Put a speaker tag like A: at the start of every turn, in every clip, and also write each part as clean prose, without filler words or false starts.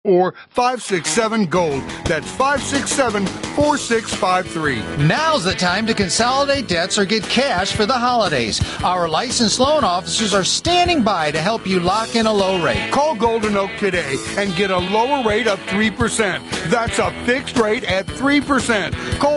A: or 567-GOLD. That's 567-4653.
B: Now's the time to consolidate debts or get cash for the holidays. Our licensed loan officers are standing by to help you lock in a low rate.
A: Call Golden Oak today and get a lower rate of 3%. That's a fixed rate at 3%. Call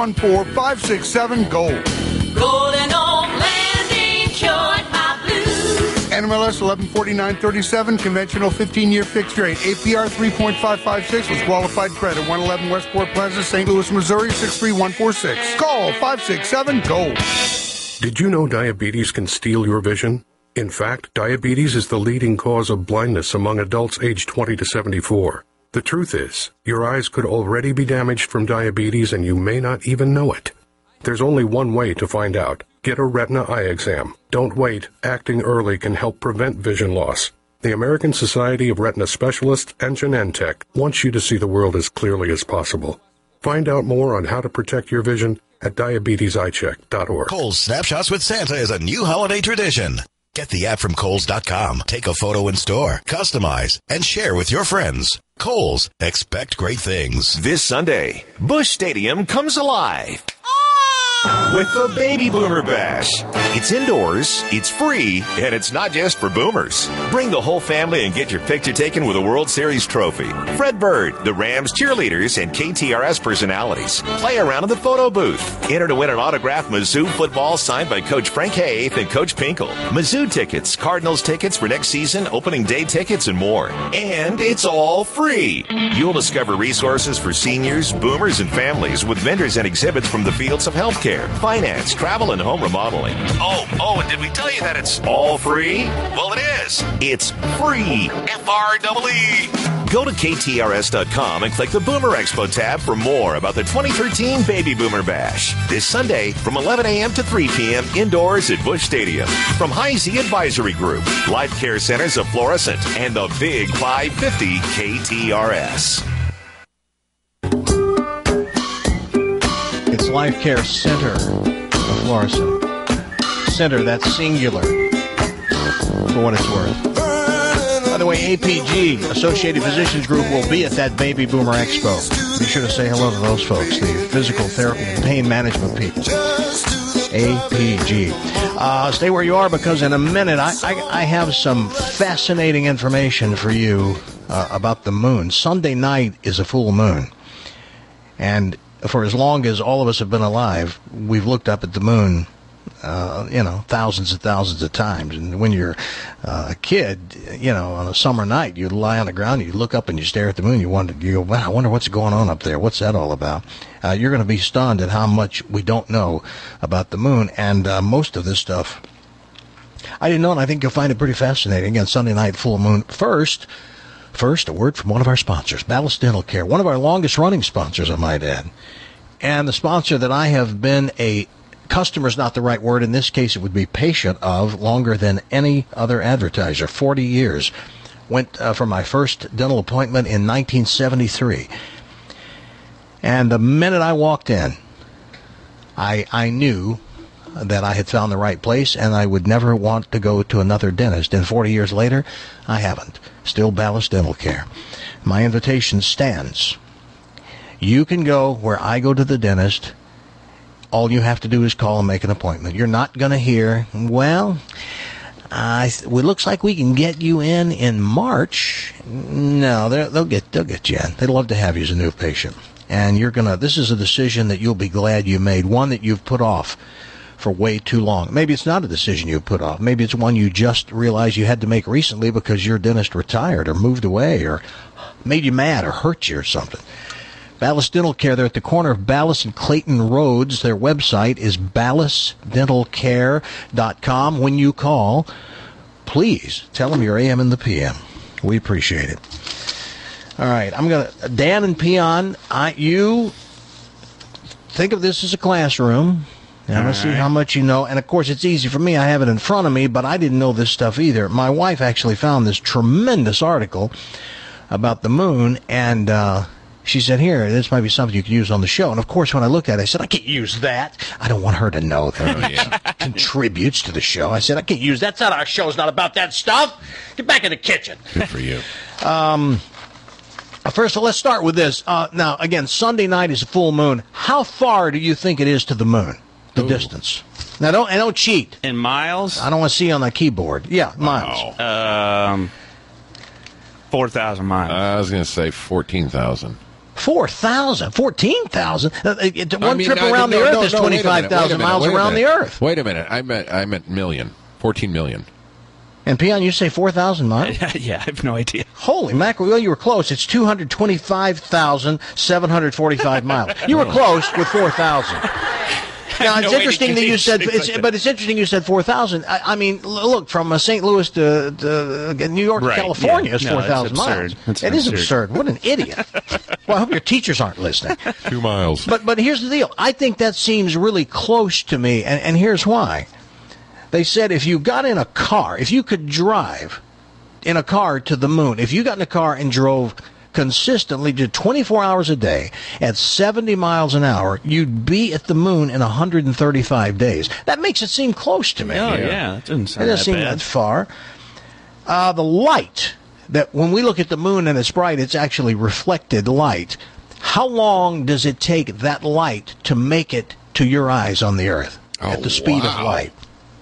A: 314-567-GOLD.
C: Golden Oak Landing, cured my blues.
A: NMLS 114937, conventional 15-year fixed rate, APR 3.556 with qualified credit, 111 Westport Plaza, St. Louis, Missouri, 63146. Call 567-GOLD.
D: Did you know diabetes can steal your vision? In fact, diabetes is the leading cause of blindness among adults aged 20 to 74. The truth is, your eyes could already be damaged from diabetes and you may not even know it. There's only one way to find out. Get a retina eye exam. Don't wait. Acting early can help prevent vision loss. The American Society of Retina Specialists and Genentech wants you to see the world as clearly as possible. Find out more on how to protect your vision at diabeteseyecheck.org.
E: Kohl's Snapshots with Santa is a new holiday tradition. Get the app from Kohls.com. Take a photo in store, customize, and share with your friends. Kohl's. Expect great things.
F: This Sunday, Busch Stadium comes alive with the Baby Boomer Bash. It's indoors, it's free, and it's not just for boomers. Bring the whole family and get your picture taken with a World Series trophy. Fred Bird, the Rams cheerleaders, and KTRS personalities. Play around in the photo booth. Enter to win an autographed Mizzou football signed by Coach Frank Haith and Coach Pinkel. Mizzou tickets, Cardinals tickets for next season, opening day tickets, and more. And it's all free. You'll discover resources for seniors, boomers, and families with vendors and exhibits from the fields of healthcare, finance, travel, and home remodeling. Oh, and did we tell you that it's all free? Well, it is. It's free. F-R-E-E. Go to KTRS.com and click the Boomer Expo tab for more about the 2013 Baby Boomer Bash. This Sunday from 11 a.m. to 3 p.m. indoors at Busch Stadium. From Heisey Advisory Group, Life Care Centers of Florissant, and the Big 550 KTRS.
G: It's Life Care Center of Florissant. Center, that's singular, for what it's worth. By the way, APG, Associated Physicians Group, will be at that Baby Boomer Expo. Be sure to say hello to those folks, the physical therapy and pain management people. APG. Stay where you are, because in a minute I have some fascinating information for you about the moon. Sunday night is a full moon. And for as long as all of us have been alive, we've looked up at the moon, thousands and thousands of times. And when you're a kid, on a summer night, you lie on the ground, you look up and you stare at the moon. You go, wow, I wonder what's going on up there. What's that all about? You're going to be stunned at how much we don't know about the moon. And most of this stuff, I didn't know, and I think you'll find it pretty fascinating. Again, Sunday night, full moon. First, a word from one of our sponsors, Ballast Dental Care, one of our longest-running sponsors, I might add. And the sponsor that I have been a customer is not the right word. In this case, it would be patient of longer than any other advertiser. 40 years. Went for my first dental appointment in 1973. And the minute I walked in, I knew that I had found the right place, and I would never want to go to another dentist. And 40 years later, I haven't. Still Ballast Dental Care. My invitation stands. You can go where I go to the dentist. All you have to do is call and make an appointment. You're not going to hear, well, it looks like we can get you in March. No, they'll get you in. They'd love to have you as a new patient. And this is a decision that you'll be glad you made, one that you've put off for way too long. Maybe it's not a decision you put off. Maybe it's one you just realized you had to make recently because your dentist retired or moved away or made you mad or hurt you or something. Ballast Dental Care, they're at the corner of Ballast and Clayton Roads. Their website is ballastdentalcare.com. When you call, please tell them you're AM and the PM. We appreciate it. All right, Dan and Peon, you think of this as a classroom. Now, let's see how much you know. And, of course, it's easy for me. I have it in front of me, but I didn't know this stuff either. My wife actually found this tremendous article about the moon, and she said, here, this might be something you can use on the show. And, of course, when I looked at it, I said, I can't use that. I don't want her to know that it contributes to the show. I said, I can't use that. That's not our show. It's not about that stuff. Get back in the kitchen.
H: Good for you.
G: First of all, let's start with this. Now, again, Sunday night is a full moon. How far do you think it is to the moon? The distance. Now, don't cheat.
H: In miles?
G: I don't want to see on the keyboard. Yeah, miles.
H: 4,000 miles.
I: I was going to say 14,000.
G: 4,000? 14,000? One trip around the Earth is 25,000 miles around the Earth.
I: Wait a minute. I meant million. 14 million.
G: And, Peon, you say 4,000 miles?
H: Yeah, I have no idea.
G: Holy mackerel. Well, you were close. It's 225,745 miles. You were close with 4,000. Now, it's interesting that you said, but it's interesting you said 4,000. I mean, look, from St. Louis to New York to California is 4,000 miles. It is absurd. What an idiot. Well, I hope your teachers aren't listening.
I: 2 miles.
G: But here's the deal. I think that seems really close to me, and here's why. They said if you got in a car, if you could drive in a car to the moon, if you got in a car and drove consistently to 24 hours a day at 70 miles an hour, you'd be at the moon in 135 days. That makes it seem close to me.
H: Oh, yeah. That doesn't sound
G: It doesn't seem that far. The light, that when we look at the moon and it's bright, it's actually reflected light. How long does it take that light to make it to your eyes on the Earth at the speed of light?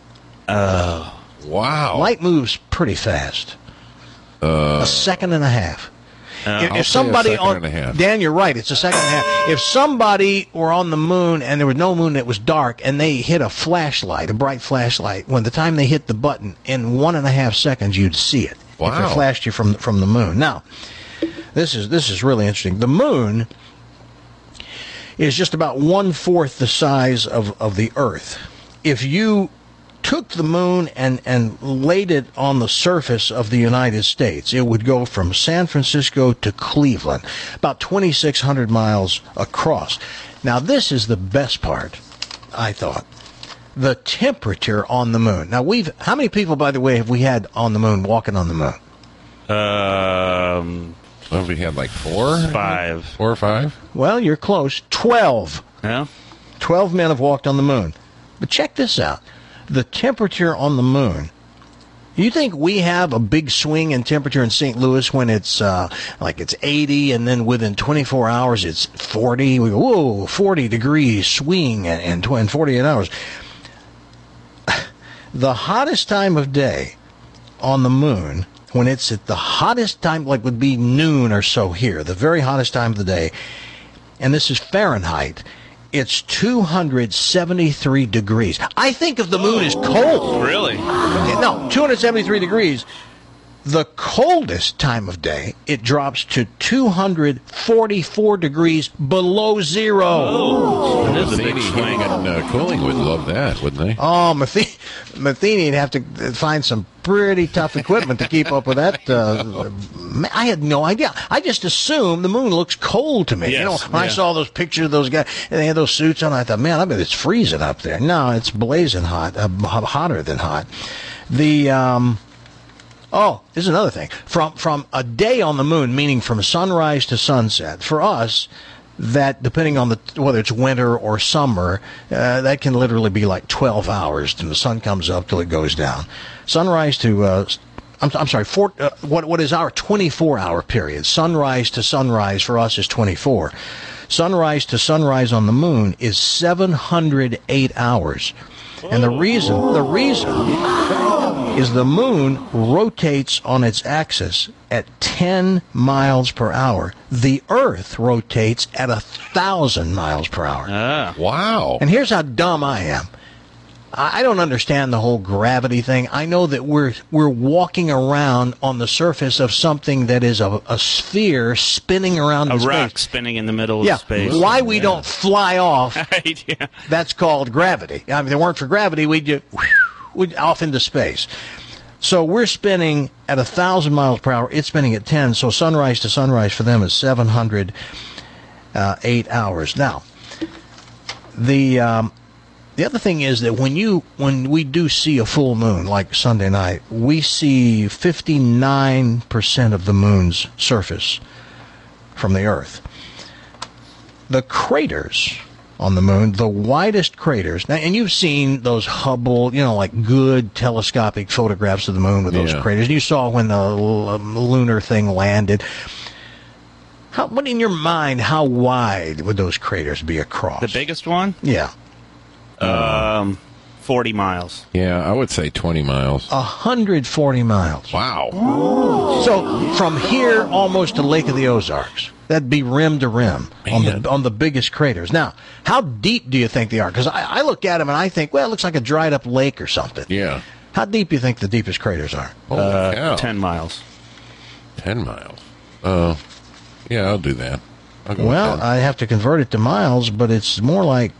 I: Wow.
G: Light moves pretty fast. A second and a half. If somebody on Dan, you're right. It's a second and a half. If somebody were on the moon and there was no moon, it was dark, and they hit a flashlight, a bright flashlight, when the time they hit the button, in 1.5 seconds you'd see it.
I: Wow.
G: If it flashed you from the moon. Now, this is really interesting. The moon is just about 1/4 the size of the Earth. If you took the moon and laid it on the surface of the United States, it would go from San Francisco to Cleveland, about 2,600 miles across. Now, this is the best part, I thought. The temperature on the moon. Now, how many people, by the way, have we had on the moon, walking on the moon?
I: Well, we had like 4?
H: 5.
I: 4 or 5?
G: Well, you're close. 12.
H: Yeah.
G: 12 men have walked on the moon. But check this out. The temperature on the moon. You think we have a big swing in temperature in St. Louis when it's it's 80, and then within 24 hours it's 40? We go, whoa, 40 degrees swing in 48 hours. The hottest time of day on the moon, when it's at the hottest time, like would be noon or so here, the very hottest time of the day, and this is Fahrenheit, it's 273 degrees. I think of the moon as cold.
H: Really?
G: No, 273 degrees. The coldest time of day, it drops to 244 degrees below zero.
H: Oh, that is a big swing.
I: And Cooling would love that, wouldn't they?
G: Oh, Matheny'd have to find some pretty tough equipment to keep up with that. I had no idea. I just assumed the moon looks cold to me.
H: Yes,
G: when I saw those pictures of those guys, and they had those suits on, I thought, man, I bet it's freezing up there. No, it's blazing hot, hotter than hot. Here's another thing. From a day on the moon, meaning from sunrise to sunset, for us, that depending on whether it's winter or summer, that can literally be like 12 hours from the sun comes up till it goes down. Sunrise to what is our 24-hour period? Sunrise to sunrise for us is 24. Sunrise to sunrise on the moon is 708 hours. And the reason is the moon rotates on its axis at 10 miles per hour. The Earth rotates at 1,000 miles per hour.
I: Wow.
G: And here's how dumb I am. I don't understand the whole gravity thing. I know that we're walking around on the surface of something that is a sphere spinning around in space.
H: A rock spinning in the middle of space.
G: Why we don't fly off,
H: Right, yeah.
G: that's called gravity. I mean, if it weren't for gravity, we'd off into space. So we're spinning at 1,000 miles per hour. It's spinning at 10. So sunrise to sunrise for them is 708 hours. Now, the other thing is that when we do see a full moon, like Sunday night, we see 59% of the moon's surface from the Earth. The craters on the moon, the widest craters, now, and you've seen those Hubble, like good telescopic photographs of the moon with those craters. You saw when the lunar thing landed. What in your mind, how wide would those craters be across?
H: The biggest one?
G: Yeah.
H: 40 miles.
I: Yeah, I would say 20 miles.
G: 140 miles.
I: Wow.
G: So from here almost to Lake of the Ozarks. That'd be rim to rim on the biggest craters. Now, how deep do you think they are? Because I look at them and I think, well, it looks like a dried up lake or something.
I: Yeah.
G: How deep do you think the deepest craters are?
H: 10 miles.
I: 10 miles. Yeah, I'll do that.
G: Well, I have to convert it to miles, but it's more like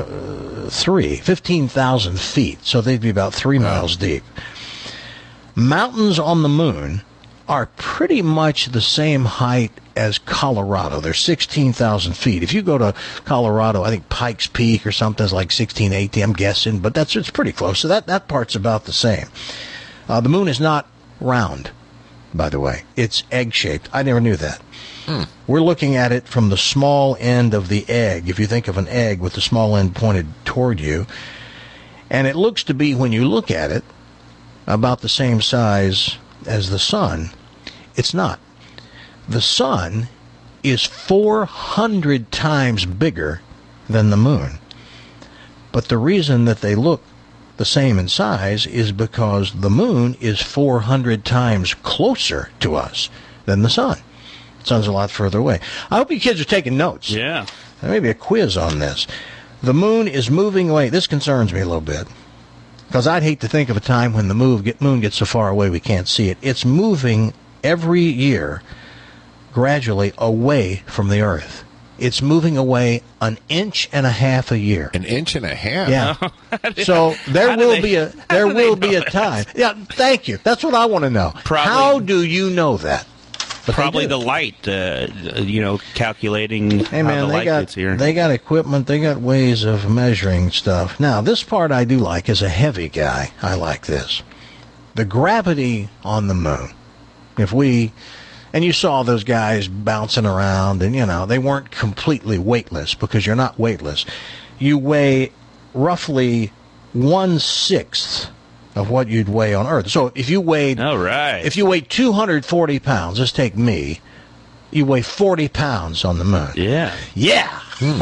G: 15,000 feet. So they'd be about 3 miles deep. Mountains on the moon are pretty much the same height as Colorado. They're 16,000 feet. If you go to Colorado, I think Pikes Peak or something is like 16, 18, I'm guessing, but it's pretty close. So that part's about the same. The moon is not round, by the way. It's egg-shaped. I never knew that. We're looking at it from the small end of the egg, if you think of an egg with the small end pointed toward you. And it looks to be, when you look at it, about the same size as the sun. It's not. The sun is 400 times bigger than the moon. But the reason that they look the same in size is because the moon is 400 times closer to us than the sun. The sun's a lot further away. I hope you kids are taking notes.
H: Yeah.
G: There may be a quiz on this. The moon is moving away. This concerns me a little bit, because I'd hate to think of a time when the moon gets so far away we can't see it. It's moving every year gradually away from the Earth. It's moving away 1.5 inches a year.
I: 1.5 inches?
G: Yeah. So there will be a time. Yeah, thank you. That's what I want to know. How do you know that? But
H: probably the light, calculating how the light gets here.
G: They got equipment. They got ways of measuring stuff. Now, this part I do like. As a heavy guy, I like this. The gravity on the moon. And you saw those guys bouncing around, and, they weren't completely weightless, because you're not weightless. You weigh roughly 1/6 of what you'd weigh on Earth. So if you weighed 240 pounds, let's take me, you weigh 40 pounds on the moon.
H: Yeah.
G: Give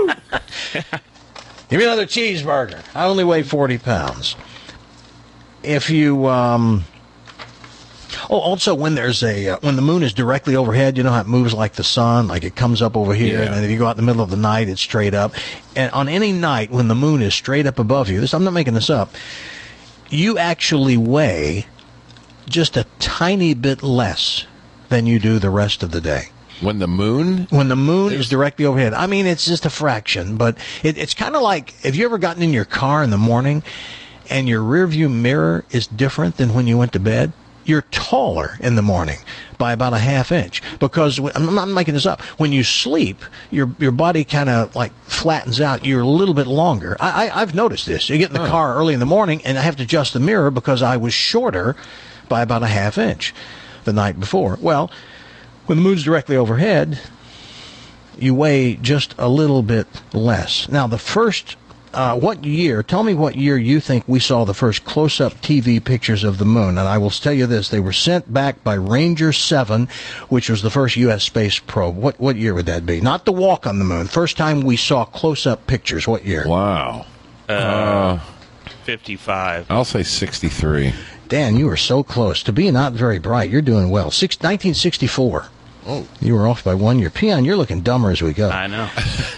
G: me another cheeseburger. I only weigh 40 pounds. If you, also when when the moon is directly overhead, you know how it moves like the sun, like it comes up over here, and then if you go out in the middle of the night, it's straight up. And on any night when the moon is straight up above you, I'm not making this up, you actually weigh just a tiny bit less than you do the rest of the day.
I: When the moon
G: is directly overhead. I mean, it's just a fraction, but it's kind of like, have you ever gotten in your car in the morning and your rearview mirror is different than when you went to bed? You're taller in the morning by about 1/2 inch, because I'm not making this up. When you sleep, your body kind of like flattens out. You're a little bit longer. I've noticed this. You get in the car early in the morning, and I have to adjust the mirror because I was shorter by about 1/2 inch the night before. Well, when the moon's directly overhead, you weigh just a little bit less. Now, the first tell me what year you think we saw the first close-up TV pictures of the moon. And I will tell you this, they were sent back by Ranger 7, which was the first U.S. space probe. What year would that be? Not the walk on the moon. First time we saw close-up pictures. What year?
I: Wow.
H: 55.
I: I'll say 63.
G: Dan, you are so close. To be not very bright, you're doing well. 1964.
I: Oh.
G: You were off by 1 year. Peon, you're looking dumber as we go.
H: I know.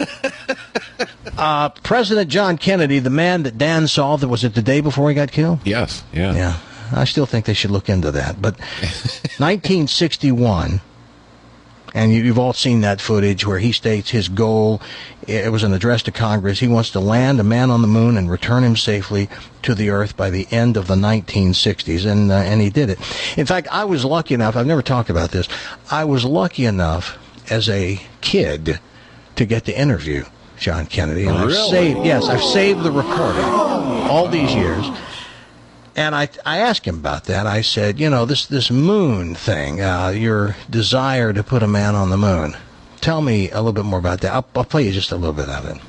G: President John Kennedy, the man that Dan saw, was it the day before he got killed?
I: Yes, yeah.
G: Yeah, I still think they should look into that. But 1961, and you've all seen that footage where he states his goal, it was an address to Congress, he wants to land a man on the moon and return him safely to the Earth by the end of the 1960s, and he did it. In fact, I was lucky enough, I've never talked about this, I was lucky enough as a kid to get to interview John Kennedy. And
I: Really?
G: I've saved the recording all these years. And I asked him about that. I said, this moon thing, your desire to put a man on the moon. Tell me a little bit more about that. I'll play you just a little bit of it.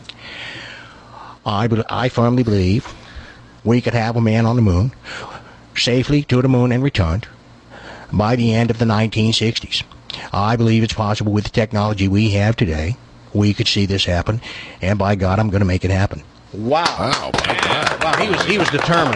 G: I firmly believe we could have a man on the moon, safely to the moon and returned, by the end of the 1960s. I believe it's possible with the technology we have today. We could see this happen, and by God, I'm going to make it happen. Wow.
I: Wow, my God.
G: Wow, he was determined.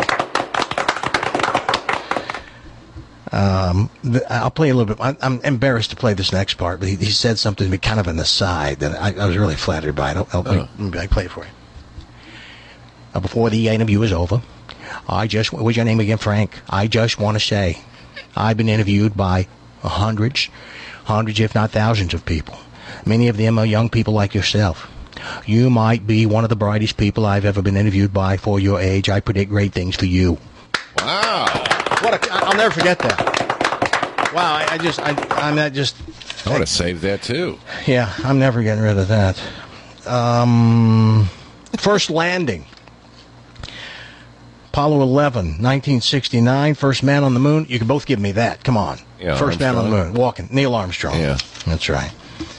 G: I'll play a little bit. I'm embarrassed to play this next part, but he said something to me, kind of an aside, that I was really flattered by. Let me play it for you. Before the interview is over, what's your name again, Frank? I just want to say, I've been interviewed by hundreds, if not thousands of people. Many of them are young people like yourself. You might be one of the brightest people I've ever been interviewed by for your age. I predict great things for you.
I: Wow.
G: I'll never forget that. Wow, I
I: want to save that, too.
G: Yeah, I'm never getting rid of that. First landing. Apollo 11, 1969, first man on the moon. You can both give me that. Come on.
I: Yeah,
G: first man on the moon, walking. Neil Armstrong.
I: Yeah.
G: That's right.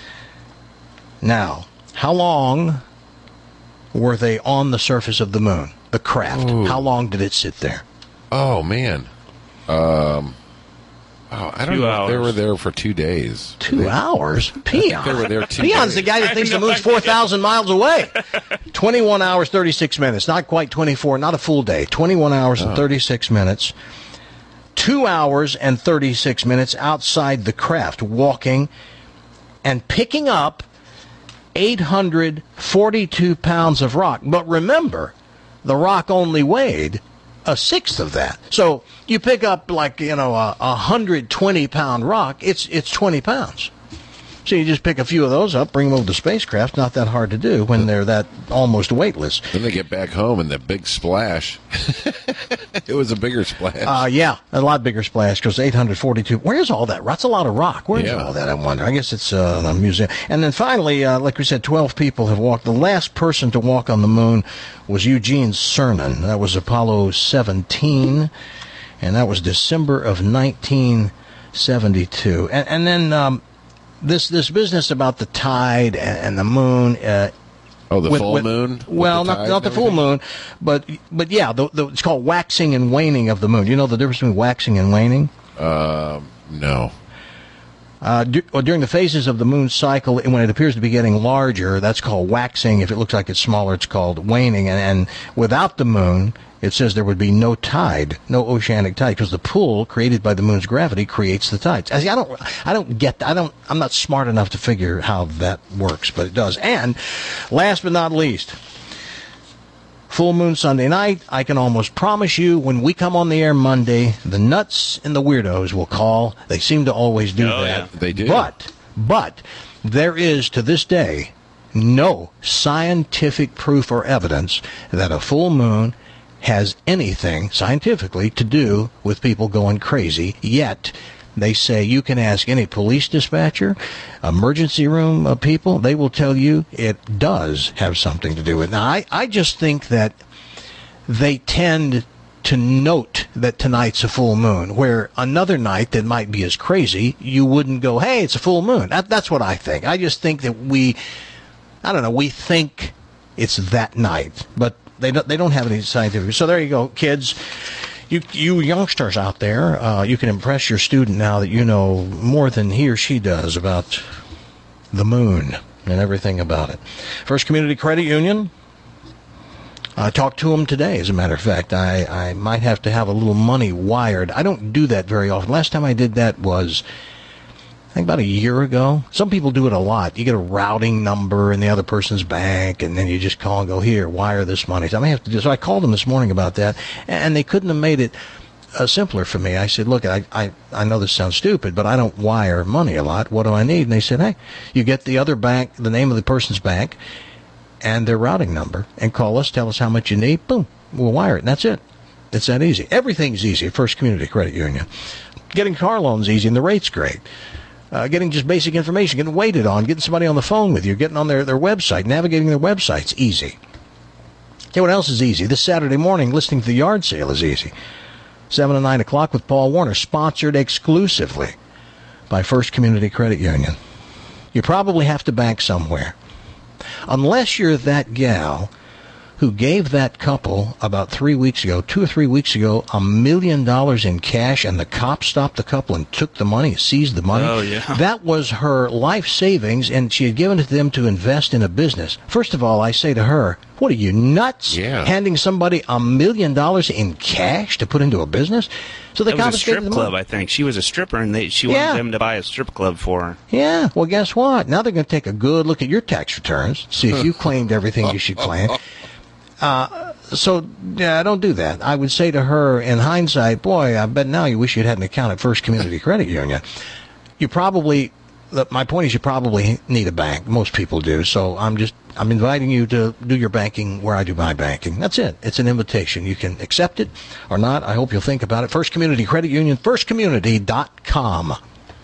G: Now, how long were they on the surface of the moon? The craft.
I: Ooh.
G: How long did it sit there?
I: Oh, man. I don't know if they were there for 2 days.
G: 2 hours? Peon.
I: They were there 2
G: Peon's
I: days.
G: the guy that thinks the moon's 4,000 miles away. 21 hours, 36 minutes. Not quite 24, not a full day. 21 hours and 36 minutes. 2 hours and 36 minutes outside the craft, walking and picking up 842 pounds of rock. But remember, the rock only weighed a sixth of that. So you pick up a 120-pound rock, it's 20 pounds. So you just pick a few of those up, bring them over to the spacecraft. Not that hard to do when they're that almost weightless.
I: Then they get back home and the big splash. It was a bigger splash.
G: Yeah, a lot bigger splash because 842. Where's all that? That's a lot of rock. Where's
I: Yeah.
G: all that, I wonder? I guess it's a museum. And then finally, like we said, 12 people have walked. The last person to walk on the moon was Eugene Cernan. That was Apollo 17, and that was December of 1972. And then this business about the tide and the moon.
I: Full moon?
G: Well, not the full moon, but yeah, it's called waxing and waning of the moon. You know the difference between waxing and waning?
I: No.
G: During the phases of the moon's cycle, when it appears to be getting larger, that's called waxing. If it looks like it's smaller, it's called waning. And without the moon, it says there would be no tide, no oceanic tide, because the pull created by the moon's gravity creates the tides. I don't get that. I'm not smart enough to figure how that works, but it does. And last but not least, full moon Sunday night. I can almost promise you when we come on the air Monday, the nuts and the weirdos will call. They seem to always do that.
I: Yeah. They do.
G: But there is, to this day, no scientific proof or evidence that a full moon has anything scientifically to do with people going crazy. Yet they say you can ask any police dispatcher, emergency room people, they will tell you it does have something to do with it. Now, I just think that they tend to note that tonight's a full moon, where another night that might be as crazy, you wouldn't go, hey, it's a full moon. That's what I think. I just think that we think it's that night, but they don't have any scientific. So there you go, kids. You youngsters out there, you can impress your student now that you know more than he or she does about the moon and everything about it. First Community Credit Union. I talked to them today, as a matter of fact. I might have to have a little money wired. I don't do that very often. Last time I did that was, I think, about a year ago. Some people do it a lot. You get a routing number in the other person's bank, and then you just call and go, here, wire this money. So I may have to do. So I called them this morning about that, and they couldn't have made it simpler for me. I said, look, I know this sounds stupid, but I don't wire money a lot. What do I need? And they said, hey, you get the other bank, the name of the person's bank, and their routing number, and call us, tell us how much you need. Boom, we'll wire it, and that's it. It's that easy. Everything's easy at First Community Credit Union. Getting car loans easy, and the rate's great. Getting just basic information, getting waited on, getting somebody on the phone with you, getting on their website, navigating their website's easy. Okay, what else is easy? This Saturday morning, listening to the yard sale is easy. 7 to 9 o'clock with Paul Warner, sponsored exclusively by First Community Credit Union. You probably have to bank somewhere. Unless you're that gal who gave that couple about 2 or 3 weeks ago, $1 million in cash, and the cops stopped the couple and took the money, seized the money.
H: Oh, yeah.
G: That was her life savings, and she had given it to them to invest in a business. First of all, I say to her, what are you, nuts?
I: Yeah.
G: Handing somebody $1 million in cash to put into a business? So they
H: It was a
G: confiscated
H: strip
G: the
H: club,
G: money.
H: I think. She was a stripper, and she wanted them to buy a strip club for her.
G: Yeah, well, guess what? Now they're going to take a good look at your tax returns, see if you claimed everything you should claim. So, yeah, don't do that. I would say to her, in hindsight, boy, I bet now you wish you'd had an account at First Community Credit Union. My point is you probably need a bank. Most people do. So I'm inviting you to do your banking where I do my banking. That's it. It's an invitation. You can accept it or not. I hope you'll think about it. First Community Credit Union, firstcommunity.com.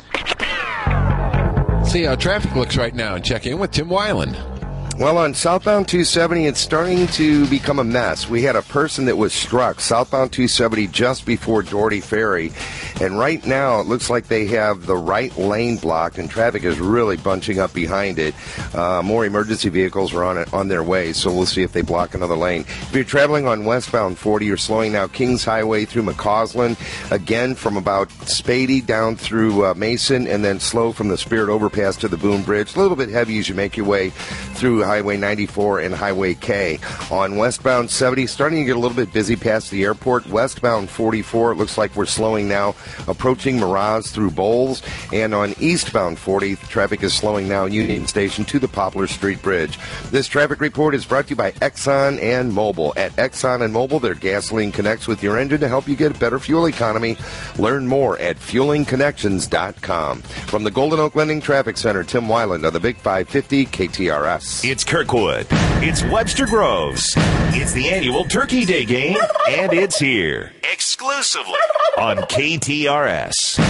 I: See how traffic looks right now and check in with Tim Weiland.
J: Well, on southbound 270, it's starting to become a mess. We had a person that was struck southbound 270 just before Doherty Ferry, and right now it looks like they have the right lane blocked, and traffic is really bunching up behind it. More emergency vehicles are on their way, so we'll see if they block another lane. If you're traveling on westbound 40, you're slowing now Kings Highway through McCausland, again from about Spady down through Mason, and then slow from the Spirit Overpass to the Boone Bridge. A little bit heavy as you make your way through Highway 94 and Highway K. On westbound 70, starting to get a little bit busy past the airport. Westbound 44, it looks like we're slowing now, approaching Miraz through Bowles. And on eastbound 40, traffic is slowing now Union Station to the Poplar Street Bridge. This traffic report is brought to you by Exxon and Mobil. At Exxon and Mobil, their gasoline connects with your engine to help you get a better fuel economy. Learn more at fuelingconnections.com. From the Golden Oak Lending Traffic Center, Tim Weiland on the Big 550 KTRS.
F: It's Kirkwood. It's Webster Groves. It's the annual Turkey Day game, and it's here exclusively on KTRS.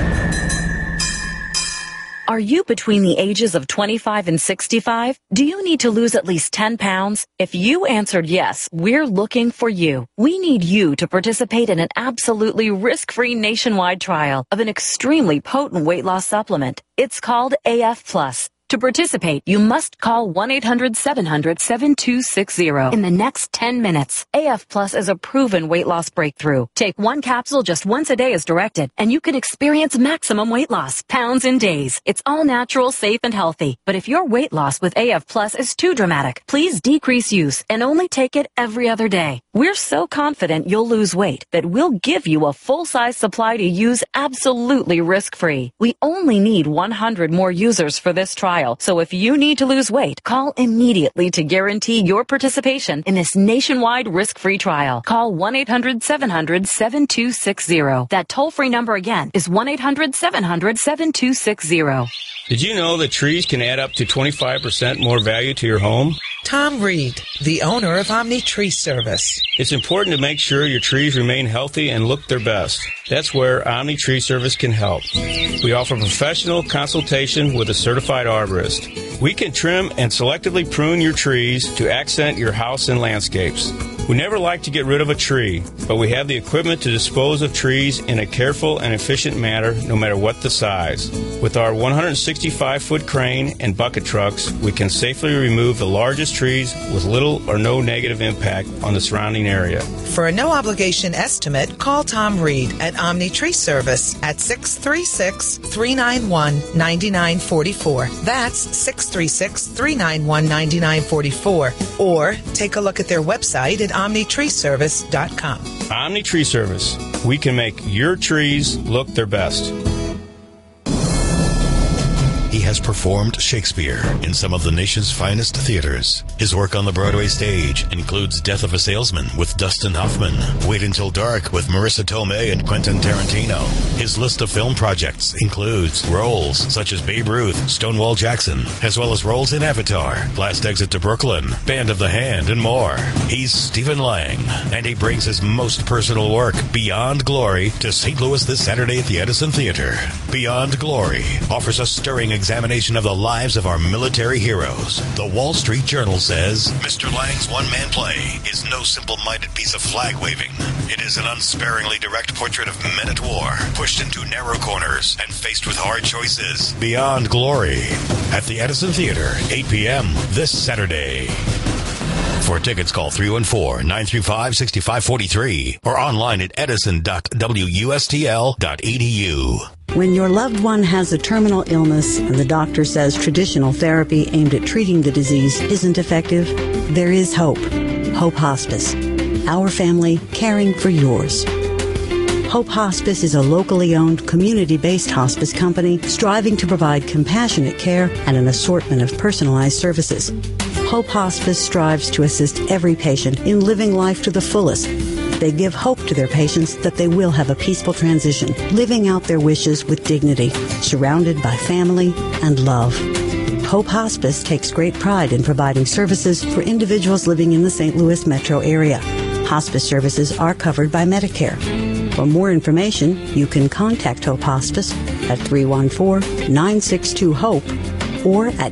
K: Are you between the ages of 25 and 65? Do you need to lose at least 10 pounds? If you answered yes, we're looking for you. We need you to participate in an absolutely risk-free nationwide trial of an extremely potent weight loss supplement. It's called AF+. To participate, you must call 1-800-700-7260 in the next 10 minutes. AF Plus is a proven weight loss breakthrough. Take one capsule just once a day as directed, and you can experience maximum weight loss, pounds in days. It's all natural, safe, and healthy. But if your weight loss with AF Plus is too dramatic, please decrease use and only take it every other day. We're so confident you'll lose weight that we'll give you a full-size supply to use absolutely risk-free. We only need 100 more users for this trial. So if you need to lose weight, call immediately to guarantee your participation in this nationwide risk-free trial. Call 1-800-700-7260. That toll-free number again is 1-800-700-7260.
L: Did you know that trees can add up to 25% more value to your home?
M: Tom Reed, the owner of Omni Tree Service.
L: It's important to make sure your trees remain healthy and look their best. That's where Omni Tree Service can help. We offer professional consultation with a certified arborist. We can trim and selectively prune your trees to accent your house and landscapes. We never like to get rid of a tree, but we have the equipment to dispose of trees in a careful and efficient manner, no matter what the size. With our 165-foot crane and bucket trucks, we can safely remove the largest trees with little or no negative impact on the surrounding area.
M: For a no-obligation estimate, call Tom Reed at Omni Tree Service at 636-391-9944. That's 636-391-9944. Or take a look at their website at OmniTreeService.com.
L: Omni Tree Service. We can make your trees look their best.
E: He has performed Shakespeare in some of the nation's finest theaters. His work on the Broadway stage includes Death of a Salesman with Dustin Hoffman, Wait Until Dark with Marissa Tomei and Quentin Tarantino. His list of film projects includes roles such as Babe Ruth, Stonewall Jackson, as well as roles in Avatar, Last Exit to Brooklyn, Band of the Hand, and more. He's Stephen Lang, and he brings his most personal work, Beyond Glory, to St. Louis this Saturday at the Edison Theater. Beyond Glory offers a stirring examination of the lives of our military heroes. The Wall Street Journal says, Mr. Lang's one-man play is no simple-minded piece of flag-waving. It is an unsparingly direct portrait of men at war, pushed into narrow corners and faced with hard choices. Beyond Glory at the Edison Theater, 8 p.m. this Saturday. For tickets, call 314-935-6543 or online at edison.wustl.edu.
N: When your loved one has a terminal illness and the doctor says traditional therapy aimed at treating the disease isn't effective, there is hope. Hope Hospice. Our family caring for yours. Hope Hospice is a locally owned, community-based hospice company striving to provide compassionate care and an assortment of personalized services. Hope Hospice strives to assist every patient in living life to the fullest. They give hope to their patients that they will have a peaceful transition, living out their wishes with dignity, surrounded by family and love. Hope Hospice takes great pride in providing services for individuals living in the St. Louis metro area. Hospice services are covered by Medicare. For more information, you can contact Hope Hospice at 314-962-HOPE or at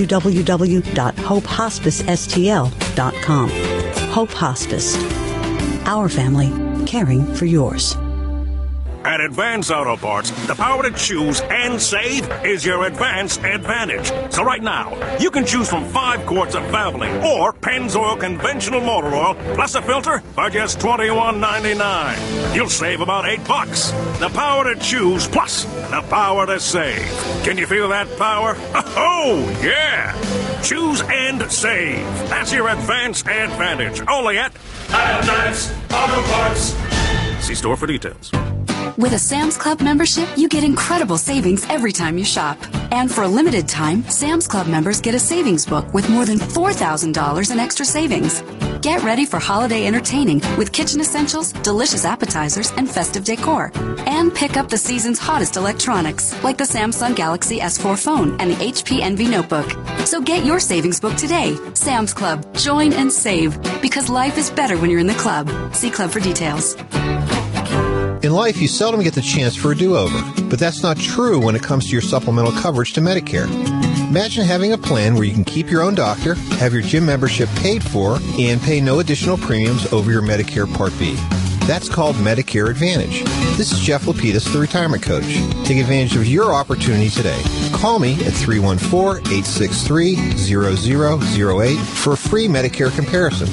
N: www.hopehospicestl.com. Hope Hospice. Our family caring for yours.
O: At Advance Auto Parts, the power to choose and save is your Advance advantage. So right now, you can choose from 5 quarts of Valvoline or Pennzoil conventional motor oil plus a filter for just $21.99. You'll save about $8. The power to choose plus the power to save. Can you feel that power? Oh, yeah! Choose and save. That's your Advance advantage. Only at Advance Auto Parts. See store for details.
P: With a Sam's Club membership, you get incredible savings every time you shop. And for a limited time, Sam's Club members get a savings book with more than $4,000 in extra savings. Get ready for holiday entertaining with kitchen essentials, delicious appetizers, and festive decor. And pick up the season's hottest electronics, like the Samsung Galaxy S4 phone and the HP Envy notebook. So get your savings book today. Sam's Club. Join and save, because life is better when you're in the club. See club for details.
Q: In life, you seldom get the chance for a do-over, but that's not true when it comes to your supplemental coverage to Medicare. Imagine having a plan where you can keep your own doctor, have your gym membership paid for, and pay no additional premiums over your Medicare Part B. That's called Medicare Advantage. This is Jeff Lapidus, the Retirement Coach. Take advantage of your opportunity today. Call me at 314-863-0008 for a free Medicare comparison.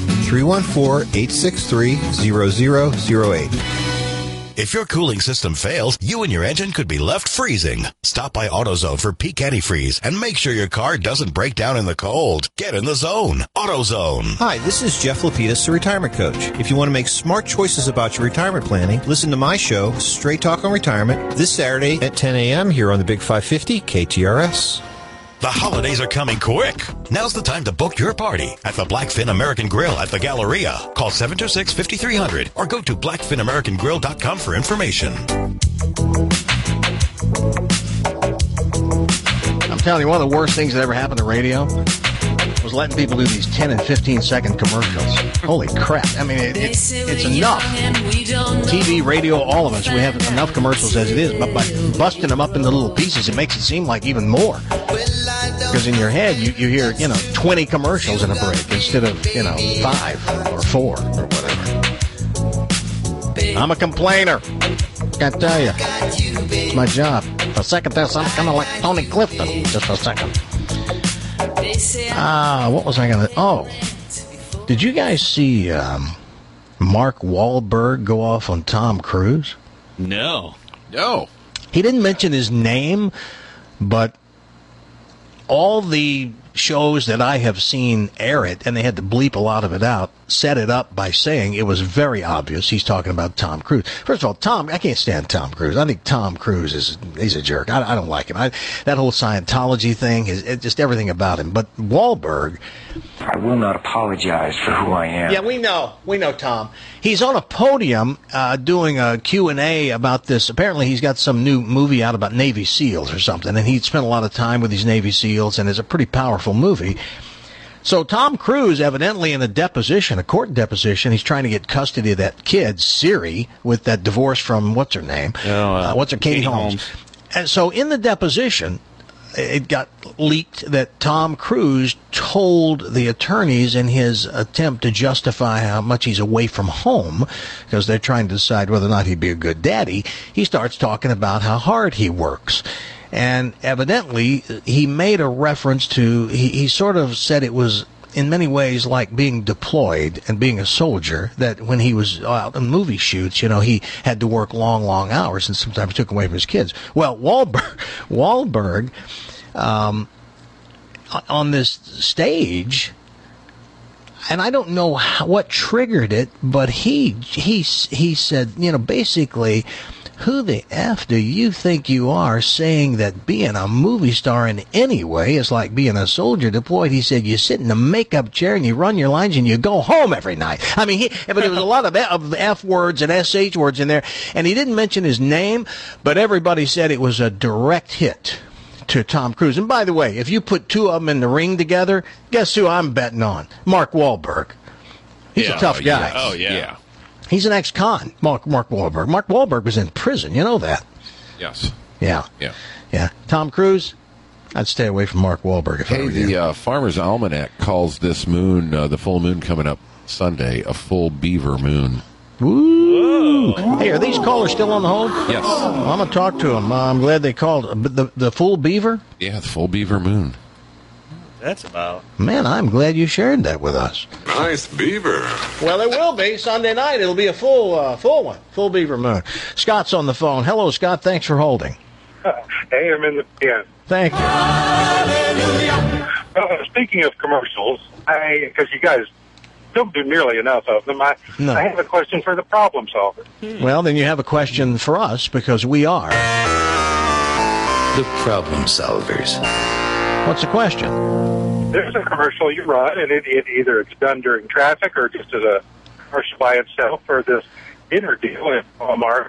Q: 314-863-0008.
E: If your cooling system fails, you and your engine could be left freezing. Stop by AutoZone for peak antifreeze and make sure your car doesn't break down in the cold. Get in the zone. AutoZone.
Q: Hi, this is Jeff Lapidus, the Retirement Coach. If you want to make smart choices about your retirement planning, listen to my show, Straight Talk on Retirement, this Saturday at 10 a.m. here on the Big 550 KTRS.
E: The holidays are coming quick. Now's the time to book your party at the Blackfin American Grill at the Galleria. Call 726-5300 or go to blackfinamericangrill.com for information.
G: I'm telling you, one of the worst things that ever happened to radio was letting people do these 10 and 15-second commercials. Holy crap. I mean, it's enough. TV, radio, all of us, we have enough commercials as it is, but by busting them up into little pieces, it makes it seem like even more. Because in your head, you hear, 20 commercials in a break instead of, 5 or 4 or whatever. I'm a complainer. Can't tell you. It's my job. For a second there, I'm kind of like Tony Clifton. Just for a second. What was I going to... Oh, did you guys see Mark Wahlberg go off on Tom Cruise?
H: No.
G: He didn't mention his name, but all the shows that I have seen air it, and they had to bleep a lot of it out, set it up by saying it was very obvious he's talking about Tom Cruise. First of all, I can't stand Tom Cruise. I think Tom Cruise he's a jerk. I don't like him. That whole Scientology thing, just everything about him. But Wahlberg...
R: I will not apologize for who I am.
G: Yeah, we know, Tom. He's on a podium doing a Q&A about this. Apparently, he's got some new movie out about Navy SEALs or something, and he'd spent a lot of time with these Navy SEALs, and it's a pretty powerful movie. So Tom Cruise, evidently in a court deposition, he's trying to get custody of that kid, Siri, with that divorce from, what's her name? Katie Holmes. And so in the deposition, it got leaked that Tom Cruise told the attorneys in his attempt to justify how much he's away from home, because they're trying to decide whether or not he'd be a good daddy, he starts talking about how hard he works. And evidently, he made a reference to, he sort of said it was in many ways like being deployed and being a soldier, that when he was out in movie shoots, he had to work long, long hours and sometimes took away from his kids. Well, Wahlberg on this stage, and I don't know what triggered it, but he said, basically, who the F do you think you are saying that being a movie star in any way is like being a soldier deployed? He said, you sit in a makeup chair and you run your lines and you go home every night. I mean, but there was a lot of F words and SH words in there, and he didn't mention his name, but everybody said it was a direct hit to Tom Cruise. And by the way, if you put two of them in the ring together, guess who I'm betting on? Mark Wahlberg. He's a tough guy.
I: Yeah. Oh, yeah.
G: He's an ex-con, Mark Wahlberg. Mark Wahlberg was in prison. You know that.
I: Yes.
G: Yeah. Tom Cruise, I'd stay away from Mark Wahlberg if I were you.
I: The Farmer's Almanac calls this moon, the full moon coming up Sunday, a full beaver moon.
G: Woo! Hey, are these callers still on the hold?
I: Yes.
G: I'm going to talk to them. I'm glad they called. The full beaver?
I: Yeah, the full beaver moon.
H: That's about.
G: Man, I'm glad you shared that with us.
S: Nice beaver.
G: Well, it will be Sunday night. It'll be a full one, full beaver moon. Scott's on the phone. Hello, Scott. Thanks for holding.
T: Hey, I'm in the pen.
G: Thank you.
T: Speaking of commercials, because you guys don't do nearly enough of them, I have a question for the problem solver.
G: Well, then you have a question for us because we are
R: the problem solvers.
G: What's the question?
T: There's a commercial you run, and it either it's done during traffic or just as a commercial by itself for this dinner deal at Walmart.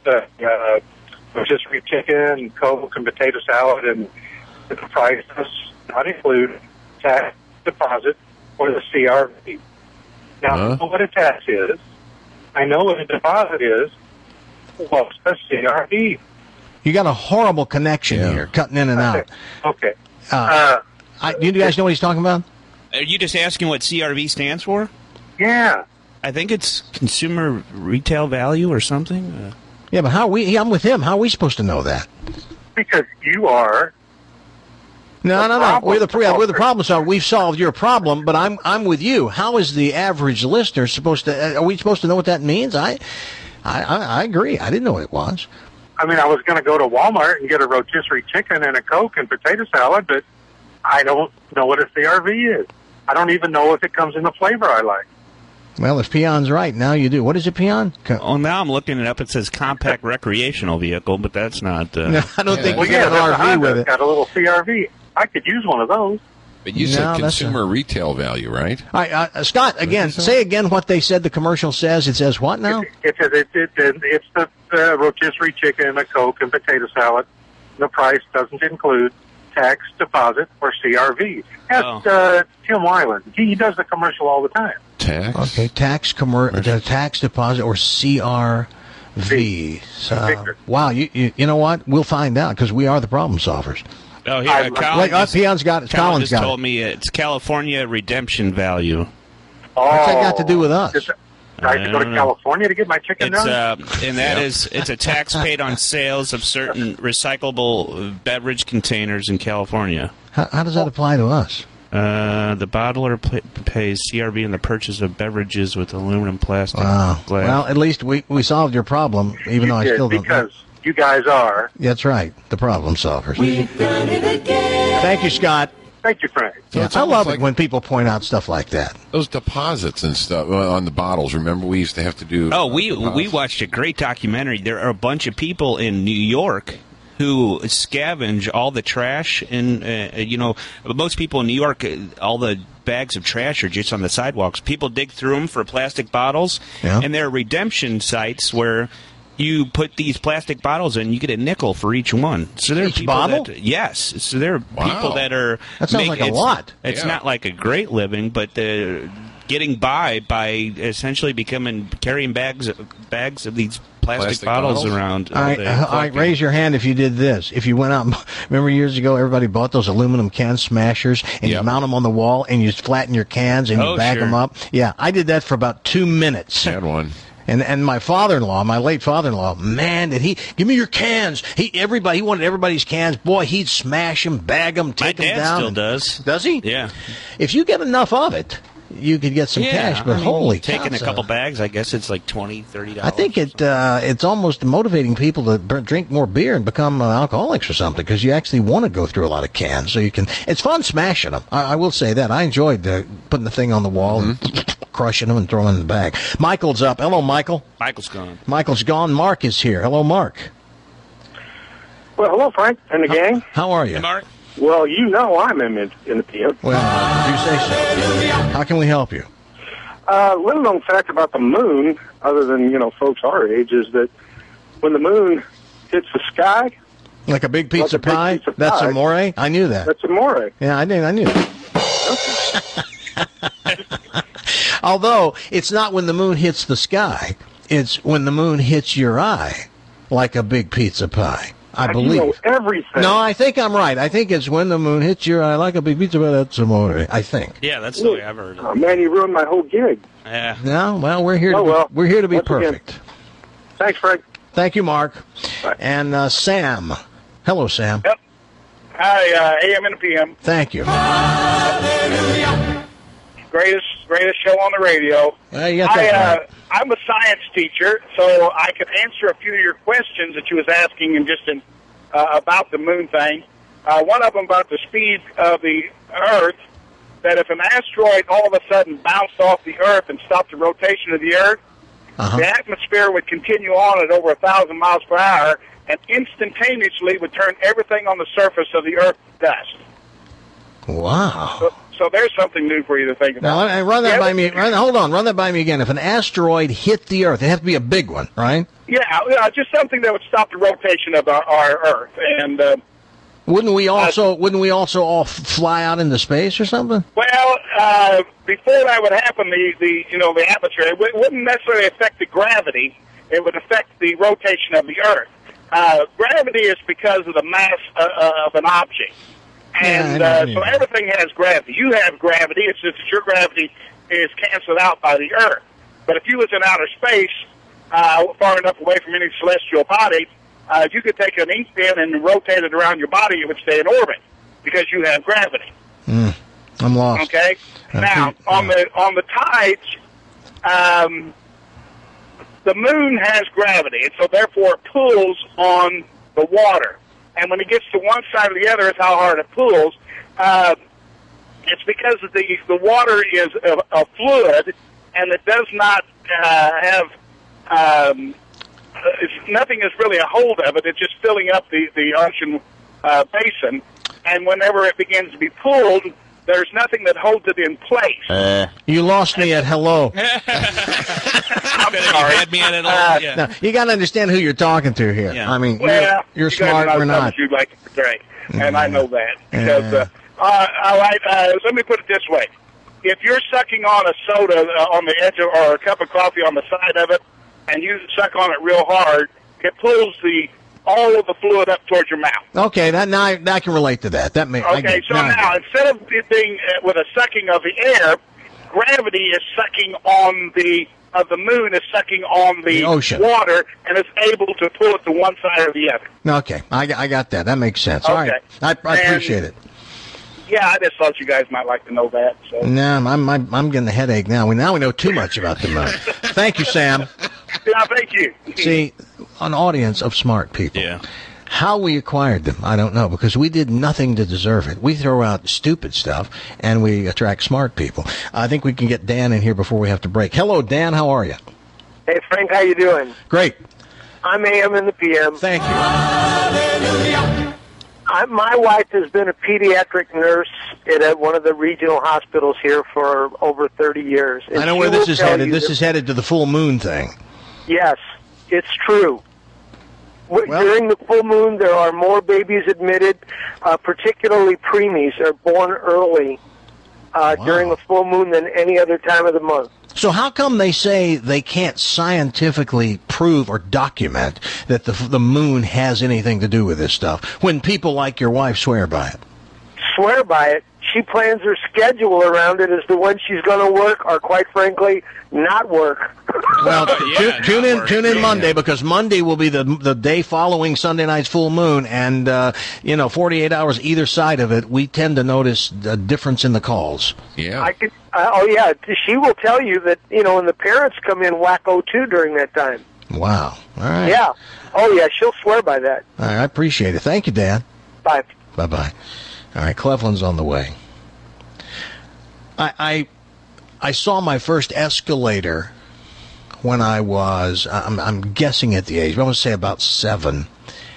T: Just chicken, Coke, and potato salad, and the price does not include tax, deposit, or the CRV. Now, I know what a tax is. I know what a deposit is. What's the CRV?
G: You got a horrible connection here, cutting in and out.
T: Okay.
G: Do you guys know what he's talking about?
H: Are you just asking what CRV stands for?
T: Yeah.
H: I think it's consumer retail value or something.
G: Yeah, but I'm with him. How are we supposed to know that?
T: Because you are.
G: No. We're the problem solver. We've solved your problem, but I'm with you. How is the average listener supposed to? Are we supposed to know what that means? I agree. I didn't know what it was.
T: I mean, I was going to go to Walmart and get a rotisserie chicken and a Coke and potato salad, but I don't know what a CRV is. I don't even know if it comes in the flavor I like.
G: Well, if Peon's right, now you do. What is it, Peon?
H: Now I'm looking it up. It says compact recreational vehicle, but that's not...
G: No, I don't think we got an RV with it.
T: Got a little CRV. I could use one of those.
I: But you said consumer retail value, right?
G: All right, Scott, say again what they said the commercial says. It says what now?
T: It's the rotisserie chicken, a Coke, and potato salad. The price doesn't include tax, deposit, or CRV. Ask Tim Weiland. He does the commercial all the time.
I: Tax?
G: Okay, tax deposit, or CRV. Wow, you know what? We'll find out because we are the problem solvers.
H: Oh, here,
G: Peon's got it.
H: Colin just told me it's California redemption value.
G: What's that got to do with us?
T: I have to go to California to get my chicken done?
H: And that is, it's a tax paid on sales of certain recyclable beverage containers in California.
G: How does that apply to us?
H: The bottler pays CRV in the purchase of beverages with aluminum, plastic, glass.
G: Well, at least we solved your problem, even though I still don't.
T: Because you guys are.
G: That's right, the problem solvers.
C: We've done it again.
G: Thank you, Scott.
T: Thank you, Frank.
G: Yeah, I love it when people point out stuff like that.
I: Those deposits and stuff on the bottles. Remember, we used to have to do.
H: Oh, we watched a great documentary. There are a bunch of people in New York who scavenge all the trash, and most people in New York, all the bags of trash are just on the sidewalks. People dig through them for plastic bottles, and there are redemption sites where you put these plastic bottles in, you get a nickel for each one. So there are people
G: bottle?
H: Yes. So there are people that are.
G: That sounds like a lot.
H: It's not like a great living, but they're getting by essentially carrying bags of these plastic bottles around.
G: All right, raise your hand if you did this. If you went out, remember years ago, everybody bought those aluminum can smashers, and you mount them on the wall, and you flatten your cans, and you bag them up. Yeah, I did that for about 2 minutes.
I: Had one.
G: And my father-in-law, my late father-in-law, man, did he give me your cans? He wanted everybody's cans. Boy, he'd smash them, bag them, take them down.
H: My dad still does.
G: Does he?
H: Yeah.
G: If you get enough of it, you could get some cash. But holy cow.
H: Taking a couple bags, I guess it's like $20, $30.
G: I think it's almost motivating people to drink more beer and become alcoholics or something, because you actually want to go through a lot of cans. So you can. It's fun smashing them. I will say that. I enjoyed putting the thing on the wall and crushing them and throwing them in the bag. Michael's up. Hello, Michael.
H: Michael's gone.
G: Michael's gone. Mark is here. Hello, Mark.
S: Well, hello, Frank and the gang.
G: How are you?
H: Hey, Mark.
S: Well, you know I'm in the PM.
G: Well, you say so. How can we help you?
S: Little known fact about the moon, other than, folks our age, is that when the moon hits the sky...
G: Like a big pizza pie? That's
S: pie.
G: amore? I knew that.
S: That's amore.
G: Yeah, I knew that. Although, it's not when the moon hits the sky. It's when the moon hits your eye, like a big pizza pie. I believe.
S: You know everything.
G: No, I think I'm right. I think it's when the moon hits your eye like a big pizza pie. That's amore. I think.
H: Yeah, that's the way I've heard it.
S: Oh, man, you ruined my whole gig.
H: Yeah.
G: No, well, we're here. We're here to be perfect.
S: Again. Thanks, Frank.
G: Thank you, Mark. Bye. And Sam. Hello, Sam.
U: Yep. Hi, AM and PM.
G: Thank you.
U: Greatest show on the radio.
G: You got that right.
U: I'm a science teacher, so I could answer a few of your questions that you was asking about the moon thing. One of them about the speed of the Earth, that if an asteroid all of a sudden bounced off the Earth and stopped the rotation of the Earth, the atmosphere would continue on at over 1,000 miles per hour and instantaneously would turn everything on the surface of the Earth to dust.
G: Wow.
U: So there's something new for you to think about.
G: Now, run that by me. Hold on, run that by me again. If an asteroid hit the Earth, it has to be a big one, right?
U: Yeah, just something that would stop the rotation of our Earth. And
G: wouldn't we also all fly out into space or something?
U: Well, before that would happen, the atmosphere, it wouldn't necessarily affect the gravity. It would affect the rotation of the Earth. Gravity is because of the mass of an object. And so everything has gravity. You have gravity. It's just that your gravity is canceled out by the Earth. But if you was in outer space, far enough away from any celestial body, if you could take an ink pen and rotate it around your body, it would stay in orbit because you have gravity.
G: I'm lost.
U: Okay. Now on the tides, the moon has gravity, and so therefore it pulls on the water. And when it gets to one side or the other, it's how hard it pulls. It's because the water is a fluid, and it does not have nothing is really a hold of it. It's just filling up the ocean basin. And whenever it begins to be pulled, there's nothing that holds it in place.
G: You lost me at hello.
U: I'm sorry.
H: You had me at it all. Yeah.
G: Now, you got to understand who you're talking to here.
H: Yeah.
G: I mean,
U: well,
G: you're
U: you
G: smart,
U: guys are
G: we're
U: not.
G: not.
U: You'd like to portray, and I know that because. All right. Let me put it this way: if you're sucking on a soda on the edge of, or a cup of coffee on the side of it, and you suck on it real hard, it pulls all of the fluid up towards your mouth.
G: Okay, now I can relate to that.
U: Okay, so now instead of it being with a sucking of the air, gravity is sucking on the moon is sucking on the
G: ocean
U: water, and it's able to pull it to one side or the other.
G: Okay, I got that. That makes sense. All right, I appreciate it.
U: Yeah, I just thought you guys might like to know that. So.
G: No, I'm getting a headache now. We know too much about the moon. Thank you, Sam.
U: Yeah, thank you.
G: See, an audience of smart people.
H: Yeah.
G: How we acquired them, I don't know, because we did nothing to deserve it. We throw out stupid stuff, and we attract smart people. I think we can get Dan in here before we have to break. Hello, Dan. How are you?
V: Hey, Frank. How you doing?
G: Great.
V: I'm AM in the PM.
G: Thank you.
V: My wife has been a pediatric nurse at one of the regional hospitals here for over 30 years.
G: I know where this is headed. This is headed to the full moon thing.
V: Yes, it's true. During the full moon, there are more babies admitted, particularly preemies are born early during the full moon than any other time of the month.
G: So how come they say they can't scientifically prove or document that the moon has anything to do with this stuff when people like your wife swear by it?
V: Swear by it. she plans her schedule around it as to when she's going to work or, quite frankly, not work.
G: Well, tune in Monday, because Monday will be the day following Sunday night's full moon, and 48 hours either side of it, we tend to notice a difference in the calls.
I: Yeah.
V: She will tell you that, when the parents come in, wacko too during that time.
G: Wow. All right.
V: Yeah. Oh, yeah, she'll swear by that.
G: All right, I appreciate it. Thank you, Dan.
V: Bye.
G: Bye-bye. All right, Cleveland's on the way. I saw my first escalator when I was, I'm guessing at the age, but I would say about 7.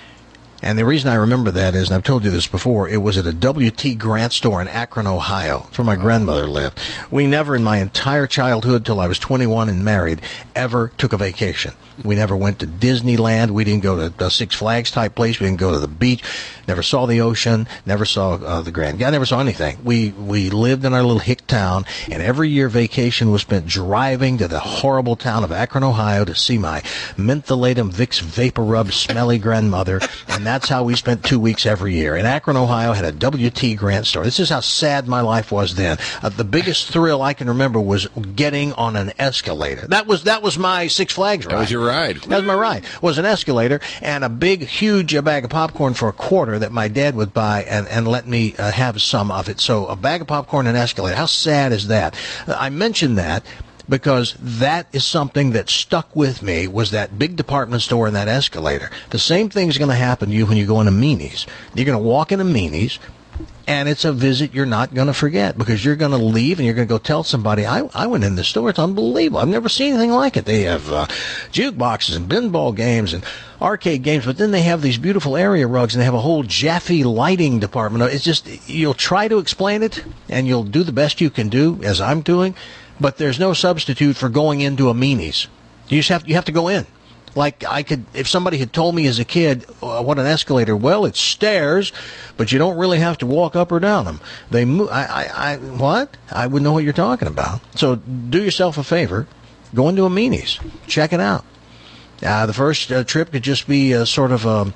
G: And the reason I remember that is, and I've told you this before, it was at a W.T. Grant store in Akron, Ohio. That's where my grandmother lived. We never, in my entire childhood till I was 21 and married, ever took a vacation. We never went to Disneyland. We didn't go to a Six Flags type place. We didn't go to the beach. Never saw the ocean. Never saw the Grand. I never saw anything. We lived in our little hick town, and every year vacation was spent driving to the horrible town of Akron, Ohio, to see my mentholatum Vicks Vapor Rub smelly grandmother, and that's how we spent 2 weeks every year. And Akron, Ohio had a W.T. Grant store. This is how sad my life was then. The biggest thrill I can remember was getting on an escalator. That was my Six Flags ride.
I: That was your ride.
G: That was my ride. Was an escalator and a big, huge bag of popcorn for $1 that my dad would buy and let me have some of it. So a bag of popcorn and an escalator. How sad is that? I mention that because that is something that stuck with me, was that big department store and that escalator. The same thing is going to happen to you when you go into Meanies. You're going to walk into Meanies, and it's a visit you're not going to forget, because you're going to leave and you're going to go tell somebody, I went in this store. It's unbelievable. I've never seen anything like it. They have jukeboxes and pinball games and arcade games, but then they have these beautiful area rugs, and they have a whole Jaffe lighting department. It's just, you'll try to explain it, and you'll do the best you can do, as I'm doing, but there's no substitute for going into a Meanies. You have to go in. Like, if somebody had told me as a kid, what an escalator, well, it's stairs, but you don't really have to walk up or down them. They move. What? I wouldn't know what you're talking about. So do yourself a favor, go into a Meanies, check it out. The first trip could just be a sort of a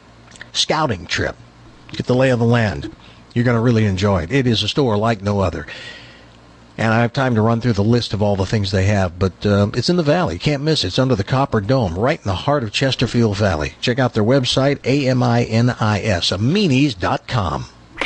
G: scouting trip. Get the lay of the land. You're going to really enjoy it. It is a store like no other. And I have time to run through the list of all the things they have, but it's in the valley. You can't miss it. It's under the Copper Dome, right in the heart of Chesterfield Valley. Check out their website, AMINIS, Meanies.com.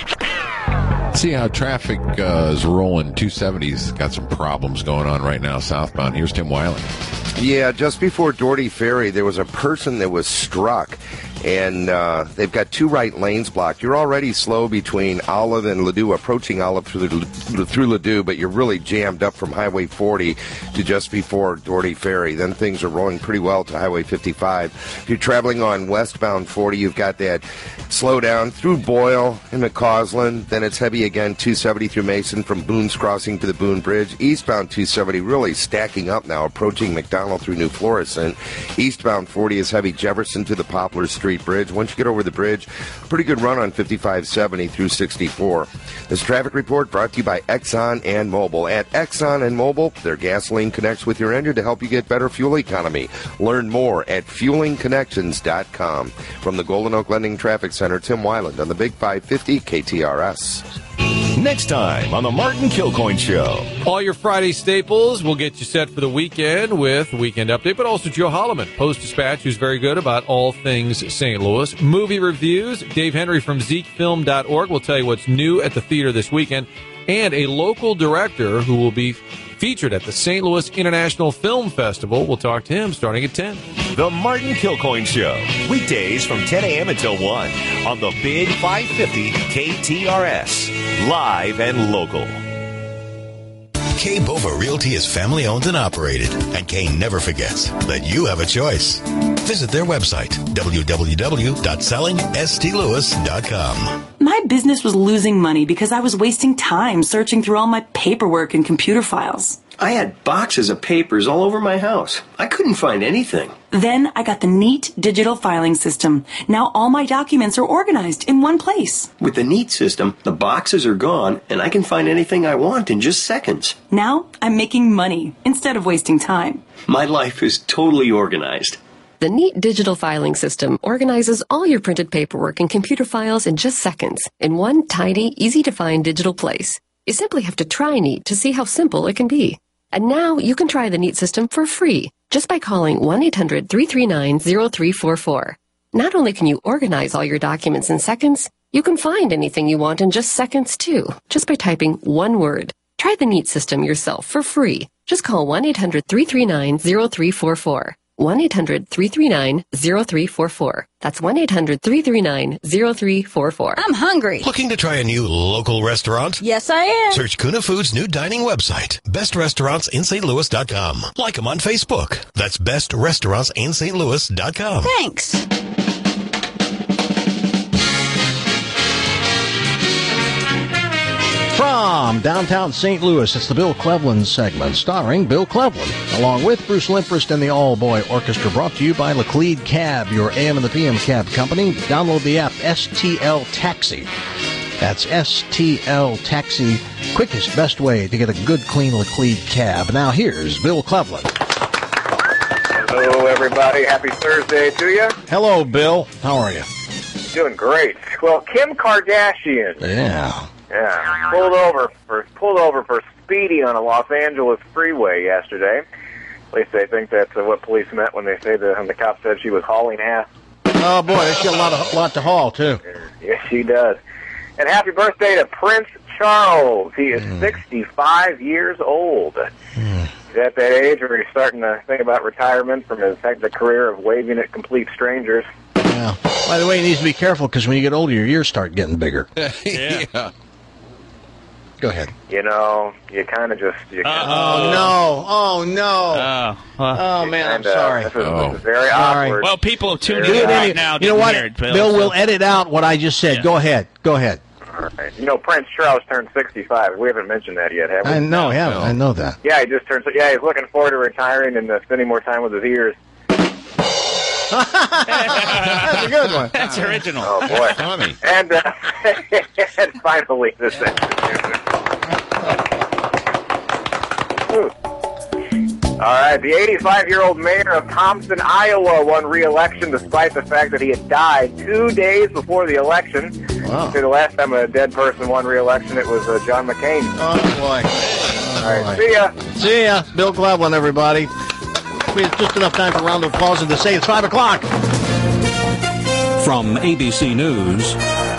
I: See how traffic is rolling. 270's got some problems going on right now southbound. Here's Tim Weiland.
J: Yeah, just before Doherty Ferry, there was a person that was struck, and they've got 2 right lanes blocked. You're already slow between Olive and Ladue, approaching Olive through Ladue, but you're really jammed up from Highway 40 to just before Doherty Ferry. Then things are rolling pretty well to Highway 55. If you're traveling on westbound 40, you've got that slowdown through Boyle and McCausland. Then it's heavy again, 270 through Mason from Boone's Crossing to the Boone Bridge. Eastbound 270 really stacking up now, approaching McDonald through New Florissant. Eastbound 40 is heavy Jefferson to the Poplar Street Bridge. Once you get over the bridge, pretty good run on 5570 through 64. This traffic report brought to you by Exxon and Mobil. At Exxon and Mobil, their gasoline connects with your engine to help you get better fuel economy. Learn more at fuelingconnections.com. From the Golden Oak Lending Traffic Center, Tim Weiland on the Big 550 KTRS.
F: Next time on the Martin Kilcoyne Show.
A: All your Friday staples will get you set for the weekend with Weekend Update, but also Joe Holloman, Post-Dispatch, who's very good about all things St. Louis. Movie reviews, Dave Henry from ZekeFilm.org will tell you what's new at the theater this weekend, and a local director who will be featured at the St. Louis International Film Festival. We'll talk to him starting at 10.
F: The Martin Kilcoyne Show. Weekdays from 10 a.m. until 1 on the Big 550 KTRS. Live and local.
E: Kay Bova Realty is family owned and operated, and Kay never forgets that you have a choice. Visit their website, www.sellingstlewis.com.
B: My business was losing money because I was wasting time searching through all my paperwork and computer files.
W: I had boxes of papers all over my house. I couldn't find anything.
B: Then I got the Neat digital filing system. Now all my documents are organized in one place.
W: With the Neat system, the boxes are gone, and I can find anything I want in just seconds.
B: Now I'm making money instead of wasting time.
W: My life is totally organized.
D: The Neat digital filing system organizes all your printed paperwork and computer files in just seconds in one tidy, easy-to-find digital place. You simply have to try Neat to see how simple it can be. And now you can try the Neat system for free just by calling 1-800-339-0344. Not only can you organize all your documents in seconds, you can find anything you want in just seconds, too, just by typing one word. Try the Neat system yourself for free. Just call 1-800-339-0344. 1-800-339-0344. That's 1-800-339-0344.
K: I'm hungry.
E: Looking to try a new local restaurant?
K: Yes, I am.
E: Search Kuna Foods' new dining website, bestrestaurantsinstlouis.com. Like them on Facebook. That's bestrestaurantsinstlouis.com.
K: Thanks.
G: From downtown St. Louis, it's the Bill Cleveland segment, starring Bill Cleveland, along with Bruce Limprist and the All-Boy Orchestra, brought to you by Laclede Cab, your AM and the PM cab company. Download the app STL Taxi. That's STL Taxi, quickest, best way to get a good, clean Laclede cab. Now here's Bill Cleveland.
M: Hello, everybody. Happy Thursday to you.
G: Hello, Bill. How are you?
M: Doing great. Well, Kim Kardashian.
G: Yeah.
M: Yeah, pulled over for speeding on a Los Angeles freeway yesterday. At least they think that's what police meant when they say when the cop said she was hauling ass.
G: Oh boy, she's got a lot to haul too.
M: Yes, she does. And happy birthday to Prince Charles. He is 65 years old. He's at that age where he's starting to think about retirement from his hectic career of waving at complete strangers.
G: Yeah. By the way, he needs to be careful because when you get older, your ears start getting bigger.
M: Yeah.
G: Go ahead.
M: You know, you kind of just...
G: Oh, no. Oh, man, I'm sorry.
M: This is very awkward.
H: Well, people have tuned in right now.
G: You know what?
H: Hear it,
G: Bill will edit out what I just said.
M: Yeah.
G: Go ahead.
M: All right. You know, Prince Charles turned 65. We haven't mentioned that yet, have we?
G: I know, I know that.
M: Yeah, he just turned... Yeah, he's looking forward to retiring and spending more time with his ears.
G: That's a good one.
H: That's original.
M: Oh, boy.
I: Funny.
M: And finally, this afternoon. All right, the 85-year-old mayor of Thompson, Iowa, won re-election despite the fact that he had died 2 days before the election.
G: Wow.
M: See, the last time a dead person won re-election, it was John McCain.
G: Oh, boy.
M: All right, see ya.
G: See ya. Bill Cleveland, everybody. We have just enough time for a round of applause and to say it's 5 o'clock.
X: From ABC News,